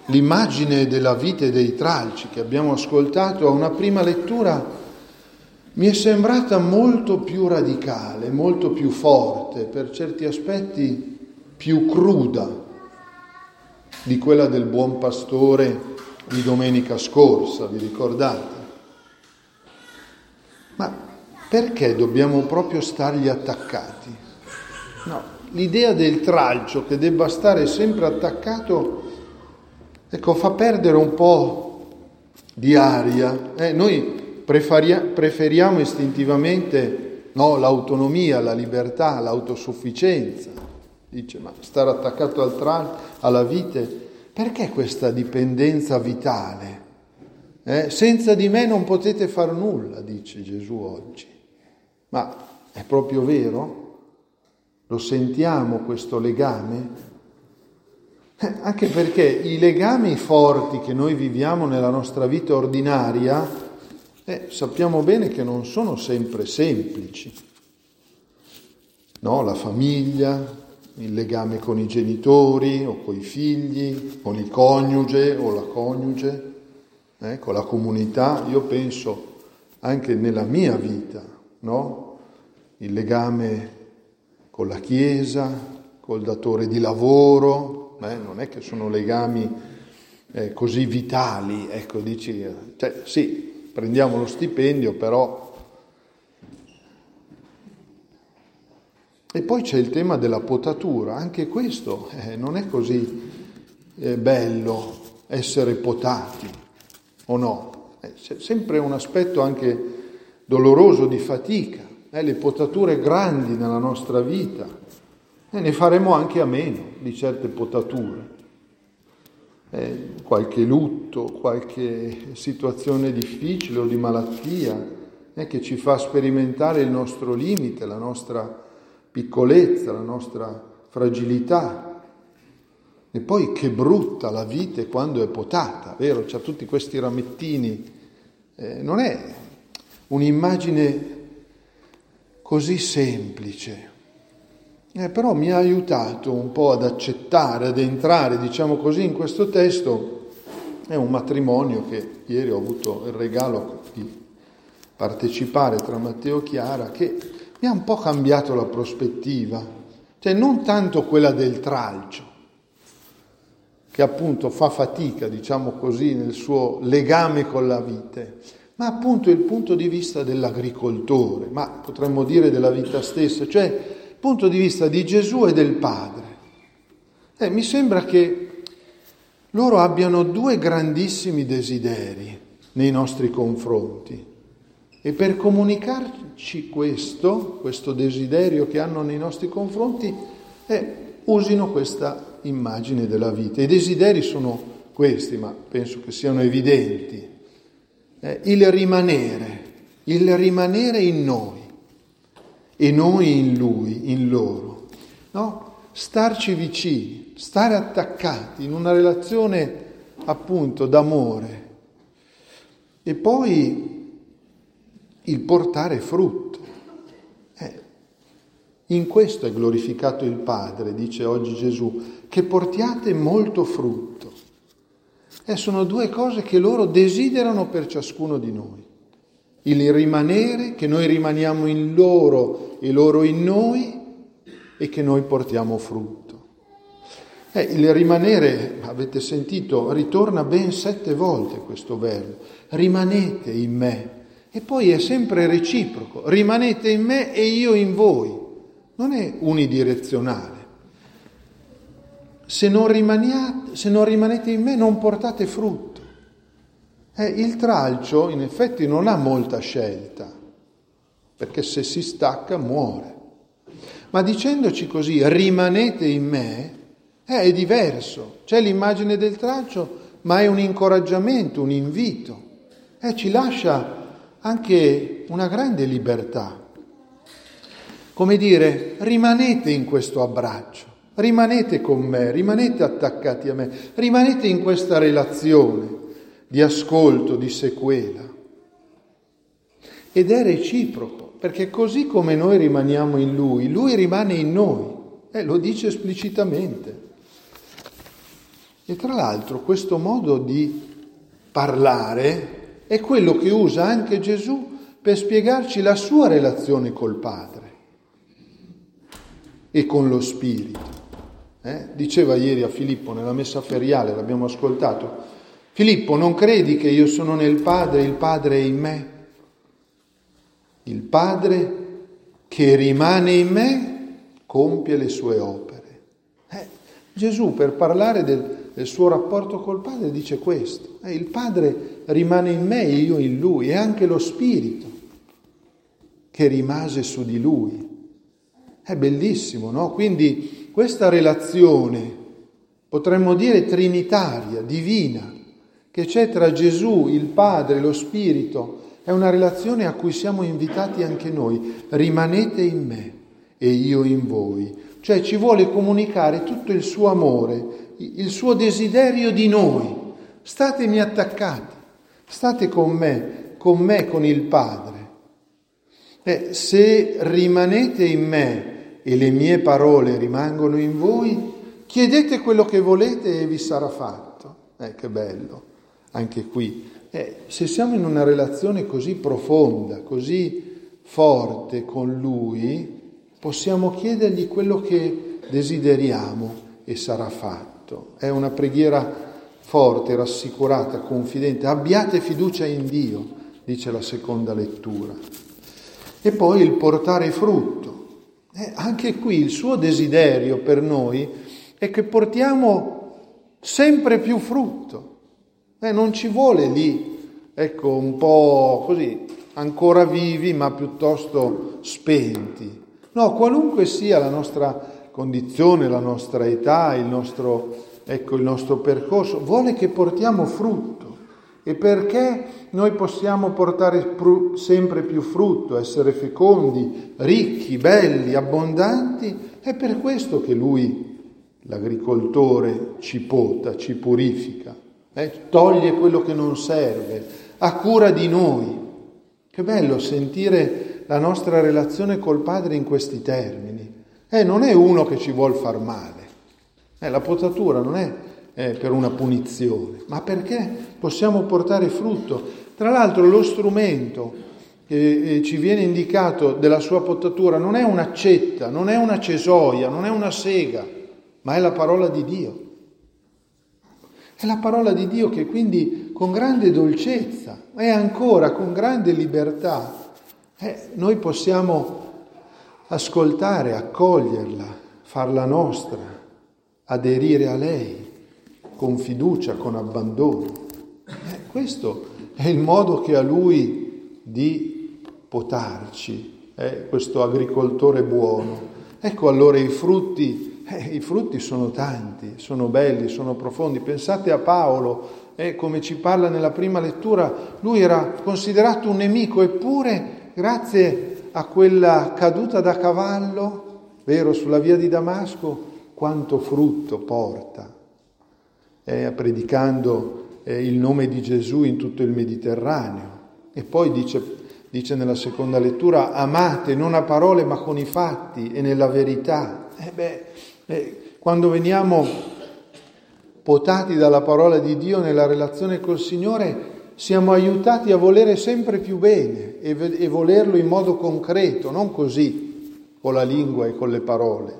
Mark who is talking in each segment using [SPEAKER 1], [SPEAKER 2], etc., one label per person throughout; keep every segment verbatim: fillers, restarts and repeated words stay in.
[SPEAKER 1] l'immagine della vite dei tralci che abbiamo ascoltato a una prima lettura mi è sembrata molto più radicale, molto più forte, per certi aspetti più cruda di quella del buon pastore di domenica scorsa, vi ricordate? Ma perché dobbiamo proprio stargli attaccati? No, l'idea del tralcio che debba stare sempre attaccato, ecco, fa perdere un po' di aria. Eh, noi preferia- preferiamo istintivamente no, l'autonomia, la libertà, l'autosufficienza. Dice, ma stare attaccato al tralcio, alla vite, perché questa dipendenza vitale? Eh, senza di me non potete far nulla, dice Gesù oggi. Ma è proprio vero? Lo sentiamo questo legame? Eh, anche perché i legami forti che noi viviamo nella nostra vita ordinaria, eh, sappiamo bene che non sono sempre semplici. No, la famiglia, il legame con i genitori o con i figli, con il coniuge o la coniuge, eh, con la comunità. Io penso anche nella mia vita, no? Il legame con la Chiesa, col datore di lavoro, eh, non è che sono legami eh, così vitali, ecco, dici, cioè, sì, prendiamo lo stipendio, però. E poi c'è il tema della potatura, anche questo eh, non è così eh, bello essere potati, o no? Eh, c'è sempre un aspetto anche doloroso di fatica, eh, le potature grandi nella nostra vita, e ne faremo anche a meno di certe potature. Eh, qualche lutto, qualche situazione difficile o di malattia eh, che ci fa sperimentare il nostro limite, la nostra piccolezza, la nostra fragilità. E poi che brutta la vite quando è potata, vero? C'ha tutti questi ramettini. Eh, non è un'immagine così semplice. Eh, però mi ha aiutato un po' ad accettare, ad entrare, diciamo così, in questo testo. È un matrimonio che ieri ho avuto il regalo di partecipare tra Matteo e Chiara, che mi ha un po' cambiato la prospettiva, cioè non tanto quella del tralcio, che appunto fa fatica, diciamo così, nel suo legame con la vite, ma appunto il punto di vista dell'agricoltore, ma potremmo dire della vita stessa, cioè il punto di vista di Gesù e del Padre. Eh, mi sembra che loro abbiano due grandissimi desideri nei nostri confronti. E per comunicarci questo, questo desiderio che hanno nei nostri confronti, eh, usino questa immagine della vita. I desideri sono questi, ma penso che siano evidenti. Eh, il rimanere, il rimanere in noi e noi in lui, in loro. No? Starci vicini, stare attaccati in una relazione appunto d'amore. E poi il portare frutto. Eh, in questo è glorificato il Padre, dice oggi Gesù, che portiate molto frutto. Eh, sono due cose che loro desiderano per ciascuno di noi. Il rimanere, che noi rimaniamo in loro e loro in noi, e che noi portiamo frutto. Eh, il rimanere, avete sentito, ritorna ben sette volte questo verbo. Rimanete in me. E poi è sempre reciproco, rimanete in me e io in voi, non è unidirezionale. Se non, rimaniate, se non rimanete in me non portate frutto. Eh, il tralcio in effetti non ha molta scelta, perché se si stacca muore. Ma dicendoci così, rimanete in me, eh, è diverso. C'è l'immagine del tralcio, ma è un incoraggiamento, un invito. Eh, ci lascia anche una grande libertà. Come dire, rimanete in questo abbraccio, rimanete con me, rimanete attaccati a me, rimanete in questa relazione di ascolto, di sequela. Ed è reciproco, perché così come noi rimaniamo in lui, lui rimane in noi, eh, lo dice esplicitamente. E tra l'altro questo modo di parlare è quello che usa anche Gesù per spiegarci la sua relazione col Padre e con lo Spirito. Eh? Diceva ieri a Filippo nella messa feriale, l'abbiamo ascoltato: Filippo, non credi che io sono nel Padre e il Padre è in me? Il Padre che rimane in me compie le sue opere. Eh, Gesù, per parlare del, del suo rapporto col Padre, dice questo: eh, il Padre rimane in me e io in Lui, e anche lo Spirito che rimase su di Lui. È bellissimo, no? Quindi questa relazione, potremmo dire trinitaria, divina, che c'è tra Gesù, il Padre e lo Spirito, è una relazione a cui siamo invitati anche noi. Rimanete in me e io in voi. Cioè ci vuole comunicare tutto il suo amore, il suo desiderio di noi. Statemi attaccati, state con me, con me, con il Padre. Eh, se rimanete in me e le mie parole rimangono in voi, chiedete quello che volete e vi sarà fatto. Eh, che bello, anche qui. Eh, se siamo in una relazione così profonda, così forte con Lui, possiamo chiedergli quello che desideriamo e sarà fatto. È una preghiera forte, rassicurata, confidente. Abbiate fiducia in Dio, dice la seconda lettura. E poi il portare frutto. Eh, anche qui il suo desiderio per noi è che portiamo sempre più frutto. Eh, non ci vuole lì, ecco, un po' così, ancora vivi ma piuttosto spenti. No, qualunque sia la nostra condizione, la nostra età, il nostro, ecco, il nostro percorso, vuole che portiamo frutto. E perché noi possiamo portare sempre più frutto, essere fecondi, ricchi, belli, abbondanti, è per questo che Lui, l'agricoltore, ci pota, ci purifica, eh? Toglie quello che non serve, ha cura di noi. Che bello sentire la nostra relazione col Padre in questi termini. Eh, non è uno che ci vuol far male. Eh, la potatura non è eh, per una punizione, ma perché possiamo portare frutto. Tra l'altro lo strumento che eh, ci viene indicato della sua potatura non è un'accetta, non è una cesoia, non è una sega, ma è la parola di Dio. È la parola di Dio che quindi con grande dolcezza e ancora con grande libertà eh, noi possiamo ascoltare, accoglierla, farla nostra, aderire a lei con fiducia, con abbandono. Eh, questo è il modo che ha Lui di potarci, eh, questo agricoltore buono. Ecco allora i frutti. Eh, I frutti sono tanti, sono belli, sono profondi. Pensate a Paolo, eh, come ci parla nella prima lettura, lui era considerato un nemico, eppure grazie a quella caduta da cavallo, vero, sulla via di Damasco, quanto frutto porta, eh, predicando eh, il nome di Gesù in tutto il Mediterraneo. E poi dice, dice nella seconda lettura, amate non a parole ma con i fatti e nella verità. Eh beh, Eh, quando veniamo potati dalla parola di Dio nella relazione col Signore, siamo aiutati a volere sempre più bene e, e volerlo in modo concreto, non così, con la lingua e con le parole.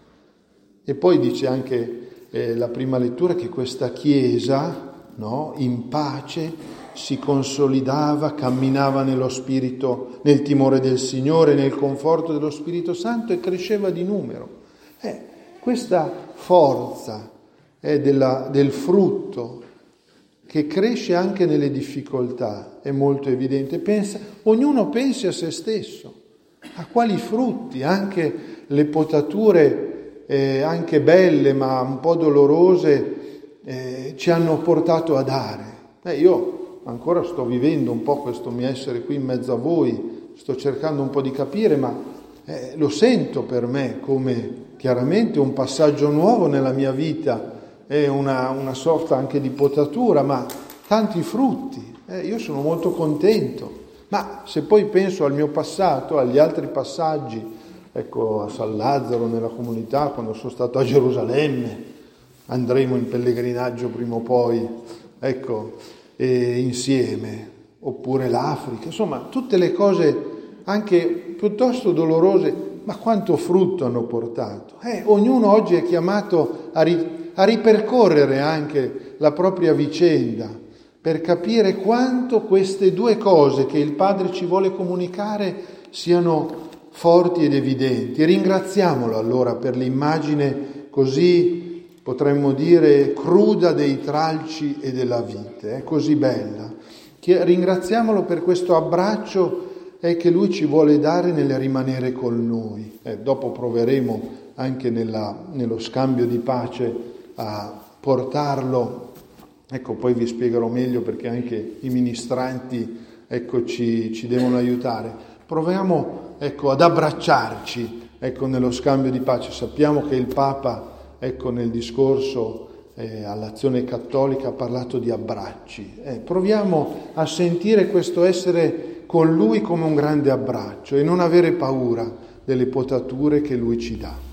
[SPEAKER 1] E poi dice anche eh, la prima lettura che questa Chiesa, no, in pace si consolidava, camminava nello Spirito, nel timore del Signore, nel conforto dello Spirito Santo e cresceva di numero. Eh, Questa forza è della, del frutto che cresce anche nelle difficoltà è molto evidente. Pensa, ognuno pensi a se stesso, a quali frutti, anche le potature, eh, anche belle ma un po' dolorose, eh, ci hanno portato a dare. Eh, io ancora sto vivendo un po' questo mio essere qui in mezzo a voi, sto cercando un po' di capire, ma eh, lo sento per me come chiaramente un passaggio nuovo nella mia vita, è una, una sorta anche di potatura, ma tanti frutti. Eh, io sono molto contento, ma se poi penso al mio passato, agli altri passaggi, ecco, a San Lazzaro nella comunità, quando sono stato a Gerusalemme, andremo in pellegrinaggio prima o poi, ecco, e insieme, oppure l'Africa, insomma, tutte le cose anche piuttosto dolorose, ma quanto frutto hanno portato. Eh, ognuno oggi è chiamato a, ri, a ripercorrere anche la propria vicenda per capire quanto queste due cose che il Padre ci vuole comunicare siano forti ed evidenti. E ringraziamolo allora per l'immagine così, potremmo dire, cruda dei tralci e della vite, è così bella. Che ringraziamolo per questo abbraccio è che Lui ci vuole dare nel rimanere con noi. Eh, dopo proveremo anche nella, nello scambio di pace a portarlo. Ecco, poi vi spiegherò meglio perché anche i ministranti, ecco, ci, ci devono aiutare. Proviamo, ecco, ad abbracciarci, ecco, nello scambio di pace. Sappiamo che il Papa, ecco, nel discorso eh, all'Azione Cattolica ha parlato di abbracci. Eh, proviamo a sentire questo essere con Lui come un grande abbraccio e non avere paura delle potature che Lui ci dà.